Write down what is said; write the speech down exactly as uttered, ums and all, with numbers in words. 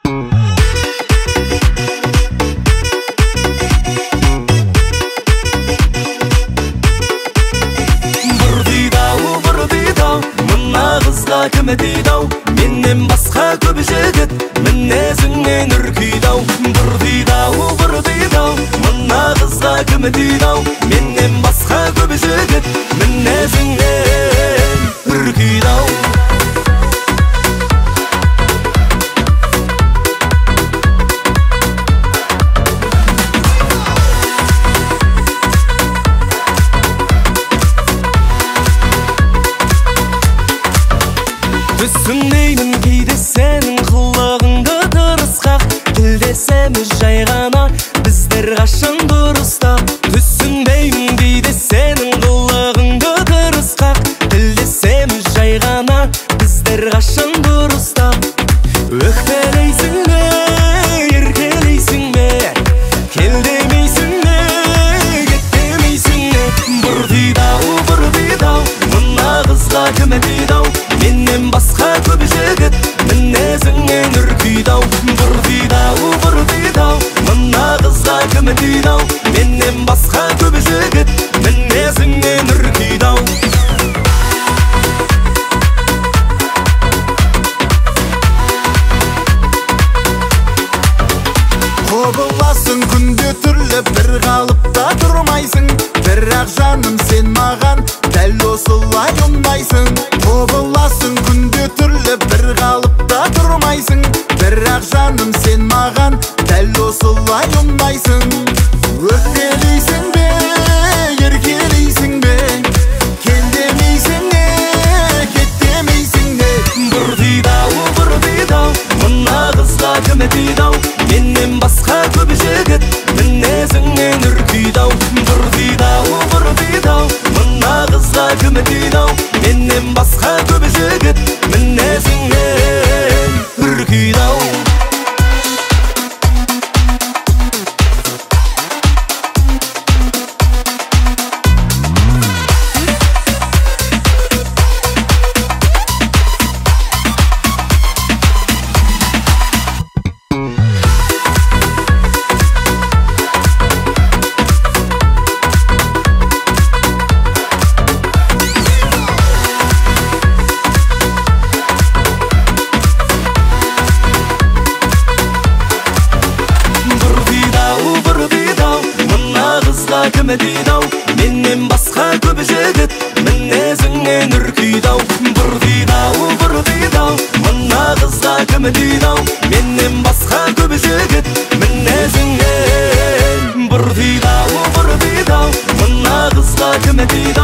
Кім дейді-ау, менен басқа көп жігіт мінезіңнен үркейді-ау. Бұр дейді-ау, бұр дейді-ау, мына қызға кім дейді-ау, менен басқа көп жігіт мінезіңнен үркейді-ау. Түсінбеймін кейде сенің қылығыңды тырысқақ, тілдесеміз жай ғана біздер қашан дұрыста. Түсінбеймін кейде сенің қылығыңды тырысқақ, тілдесеміз жай ғана біздер қашан дұрыста. Өкпелейсің бе, еркелейсің бе, кел демейсің бе, кет демейсің бе. Бұр дейді-ау, бұр дейді-ау, мына қызға кім дейді-ау, менен басқа көп жігіт мінезіңнен үркейді-ау. Бұр дейді-ау, бұр дейді-ау, мына қызға кім дейді-ау, менен басқа көп жігіт мінезіңнен үркейді-ау. Құбыласың күнде түрлі бір қалыпта тұрмайсың, бірақ жаным сен маған дәл осылай ұнайсың. Құбыласың күнде түрлі бір қалыпта тұрмайсың, бірақ жаным сен маған дәл осылай ұнайсың. Өкпелейсің бе, еркелейсің бе, кел демейсің бе, кет демейсің бе. Бұр дейді-ау, бұр дейді-ау, мына қызға кім дейді-ау, менен басқа көп жігіт мінезіңнен үркейді-ау. Бұр дейді-ау, бұр дейді-ау, мына қызға кім дейді-ау, менен басқа көп жігіт мінезіңнен үркейді-ау. Кім дейді-ау, менен басқа көп жігіт мінезіңнен үркейді-ау. Бұр дейді-ау, бұр дейді-ау, мына қызға кім дейді-ау, менен басқа көп жігіт мінезіңнен. Бұр дейді-ау, бұр дейді-ау, мына қызға кім дейді-ау,